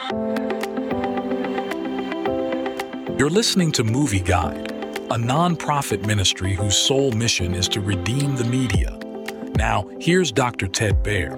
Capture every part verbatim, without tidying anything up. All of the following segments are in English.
You're listening to Movie Guide, a non-profit ministry whose sole mission is to redeem the media. Now, here's Doctor Ted Baehr.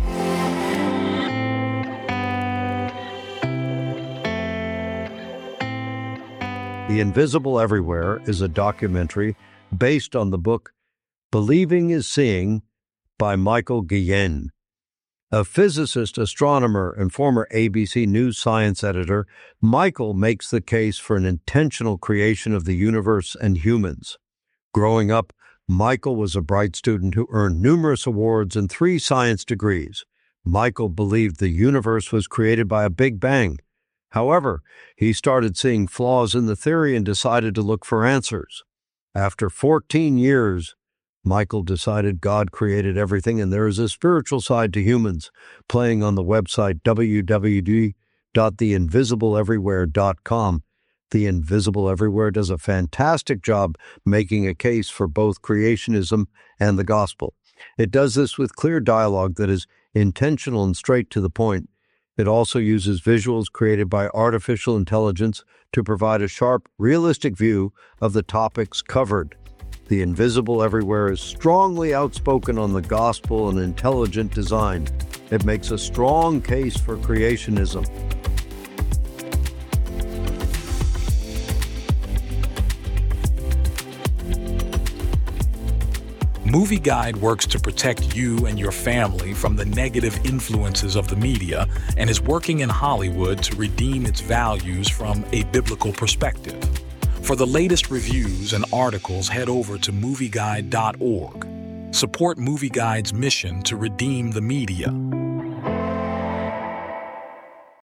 The Invisible Everywhere is a documentary based on the book Believing is Seeing by Michael Guillen. A physicist, astronomer, and former A B C News science editor, Michael makes the case for an intentional creation of the universe and humans. Growing up, Michael was a bright student who earned numerous awards and three science degrees. Michael believed the universe was created by a Big Bang. However, he started seeing flaws in the theory and decided to look for answers. After fourteen years, Michael decided God created everything and there is a spiritual side to humans. Playing on the website w w w dot the invisible everywhere dot com, The Invisible Everywhere does a fantastic job making a case for both creationism and the gospel. It does this with clear dialogue that is intentional and straight to the point. It also uses visuals created by artificial intelligence to provide a sharp, realistic view of the topics covered. The Invisible Everywhere is strongly outspoken on the gospel and intelligent design. It makes a strong case for creationism. Movie Guide works to protect you and your family from the negative influences of the media and is working in Hollywood to redeem its values from a biblical perspective. For the latest reviews and articles, head over to movie guide dot org. Support Movie Guide's mission to redeem the media.